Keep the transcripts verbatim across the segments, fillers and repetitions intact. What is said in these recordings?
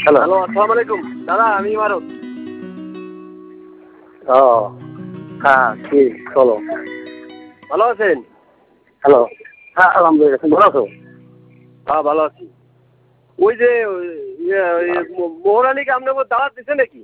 Hello hello, আসসালামু আলাইকুম দাদা, আমি ইমারত। ও হ্যাঁ ঠিক চলো। ভালো আছেন? হ্যালো হ্যাঁ আলহামদুলিল্লাহ, তুমি ভালো আছো? হ্যাঁ ভালো আছি। ওই যে মোহর আলীকে আপনাকে দাওয়াত দিচ্ছে নাকি?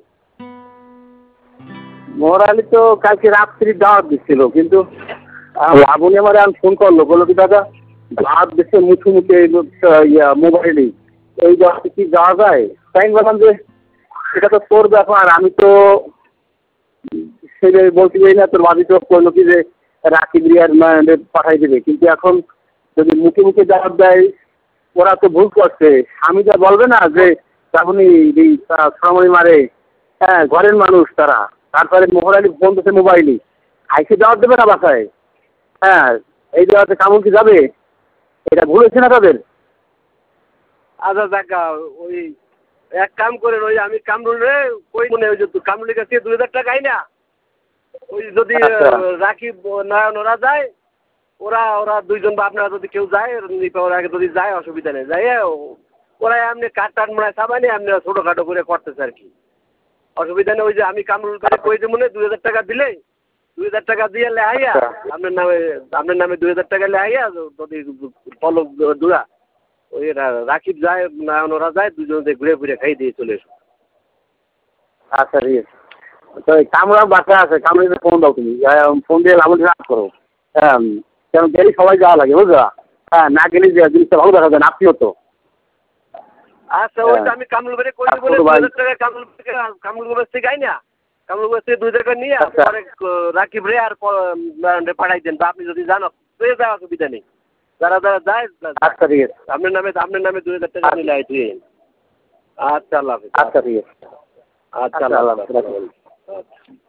মোহর আলী তো কালকে রাত্রি দাওয়াত দিচ্ছিল, কিন্তু লাবণী আমার এখন ফোন করলো, বললো কি দাদা দাওয়াত দিচ্ছে মুখে মুখে ইয়া মোবাইলেই, এই দাওয়াতে কি যাওয়া যায়? তাই আমি বললাম যে এটা তো তোর ব্যাপার, আমি তো সেটাই বলতে চাই না। তোর বাড়ি তো করলো কি যে রাকিব রিয়ার পাঠাই দেবে, কিন্তু এখন যদি মুখে মুখে দাওয়াত দেয় ওরা তো ভুল করছে। আমি যা বলবে না যে তেমনই সোনামণি মারে, হ্যাঁ ঘরের মানুষ তারা। তারপরে মোহর আলী ফোন দিচ্ছে মোবাইলই, আইসি দাওয়াত দেবে না বাসায়? হ্যাঁ এই দাওয়াতে কামুল কি যাবে? এটা ভুল হচ্ছে না তাদের? আচ্ছা দেখা ওই এক কাম করেন, ওই আমি কামরুল রে কই মনে ওই যে কামরুলের কাছে দুই হাজার টাকা আই না, ওই যদি আচ্ছা রাকিব নয়ন ওরা যায়, ওরা ওরা দুইজন বা আপনারা যদি কেউ যায় ওরা আগে যদি যায় অসুবিধা নেই, যাই ওরা এমনি কাঠ টাট মনে হয় চাবানি এমনি ছোটোখাটো করে করতেছে আর কি, অসুবিধা নেই। ওই যে আমি কামরুল করে কই যে মনে দুই হাজার টাকা দিলে দুই হাজার টাকা দিয়ে লেহাইয়া আপনার নামে আপনার নামে দুই হাজার টাকা লেহাইয়া যদি পলক দুরা ওই রাকিব যায় নয়ন ওরা যায়, দুজন ঘুরে ঘুরে খাই দিয়ে চলে এসো। আচ্ছা ঠিক আছে। তো কামরার বাসা আছে, কামড়ে ফোন দাও তুমি, ফোন দিয়ে লাবণ রাত করো। হ্যাঁ কেন গেলে সবাই যাওয়া লাগে বুঝলা, হ্যাঁ না গেলে জিনিসটা ভালো দেখা যায় না, আপনিও তো। আচ্ছা ওই তো আমি কামরুল করে কই বলে দুই হাজার টাকা কামরুল কামরুল গোবের থেকে আই না, কামরুল গোবের থেকে দুই টাকা নিয়ে পরে রাকিব রে আর পাঠাই দেন, বা আপনি যদি জানো পেয়ে যাওয়া অসুবিধা নেই। যারা যারা যায় আচ্ছা ঠিক আছে, আপনার নামে আপনার নামে দুই হাজার টাকা নিলে আইতে। আচ্ছা আল্লাহ হাফেজ। আচ্ছা ঠিক আছে, আচ্ছা আল্লাহ হাফেজ। আচ্ছা।